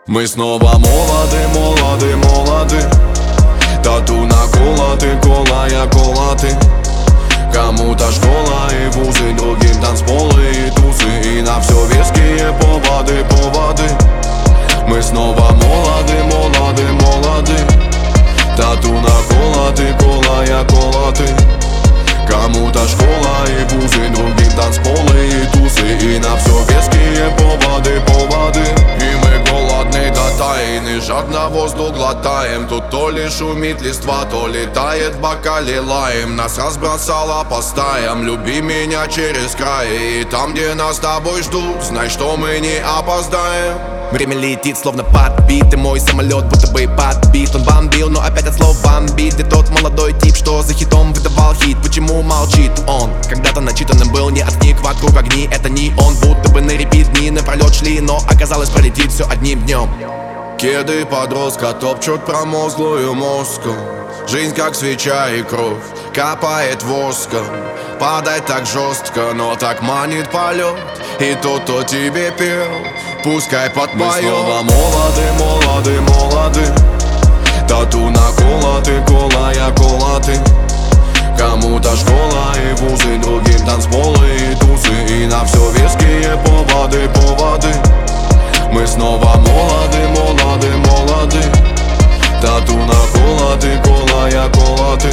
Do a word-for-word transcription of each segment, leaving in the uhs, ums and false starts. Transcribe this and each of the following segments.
Мы снова молоды, молоды, молоды. Тату наколоты, колая колоты. Кому-то школа и вузы, другим танцполы и тусы. И на все веские поводы, поводы. Мы снова молоды, молоды, молоды. Тату наколоты, колая колоты. Кому-то школа и вузы, другим танцполы и тусы. И на все веские поводы, поводы. И мы голодны до тайны, жадно воздух глотаем. Тут то ли шумит листва, то летает в бокале лаем. Нас разбросало по стаям, люби меня через край. И там, где нас с тобой ждут, знай, что мы не опоздаем. Время летит, словно подбитый мой самолет, будто бы подбит. Он бомбил, но опять от слов бомбит. Где тот молодой тип, что за хитом выдавал хит? Почему молчит он? Когда-то начитанным был, не от книг, вокруг огни. Это не он, будто бы на репит дни напролет шли. Но оказалось, пролетит все одним днем. Кеды подростка топчут промозглую мозгу. Жизнь как свеча и кровь капает воском. Падать так жестко, но так манит полет. И тот, кто тебе пел, пускай подпоет. Мы снова молоды, молоды, молоды. Тату наколоты, колая колоты. Кому-то школа и вузы, другим танцполы и тусы. И на все веские поводы, поводы. Мы снова молоды, молоды, молоды. Тату наколоты, колая колоты.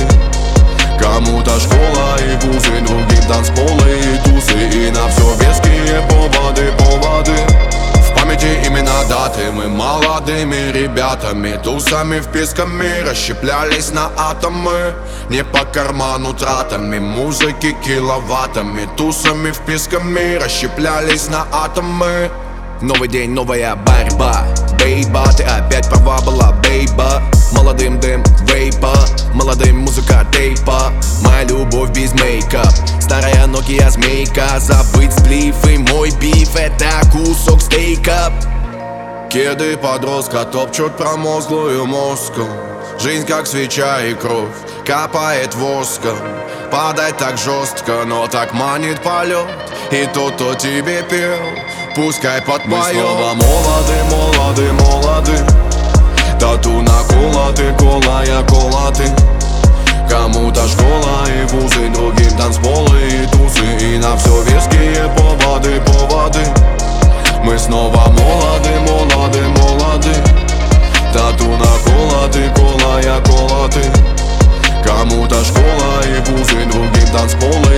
Кому-то школа и вузы, другим танцполы и тусы. И на все веские поводы, поводы. В памяти имена даты, мы молодыми ребятами, тусами вписками расщеплялись на атомы. Не по карману тратами, музыки киловаттами. Тусами вписками расщеплялись на атомы. Новый день, новая борьба. Бейба, ты опять права была, бейба. Молодым дым, вейпа. Молодым музыка тейпа. Моя любовь без мейкап. Старая Nokia змейка. Забыть сплиф и мой биф, это кусок стейка. Кеды подростка топчут промозглую мозгу. Жизнь как свеча и кровь капает воском. Падать так жестко, но так манит полет. И тот, кто тебе пел, пускай подпоет. Мы снова молоды, молоды, молоды. Тату наколоты, колая колоты. Кому-то школа и вузы, другим танцполы и тусы. И на все веские поводы, поводы. Мы снова молоды, молоды, молоды. Тату наколоты, колая колоты. Кому-то школа и вузы, другим танцполы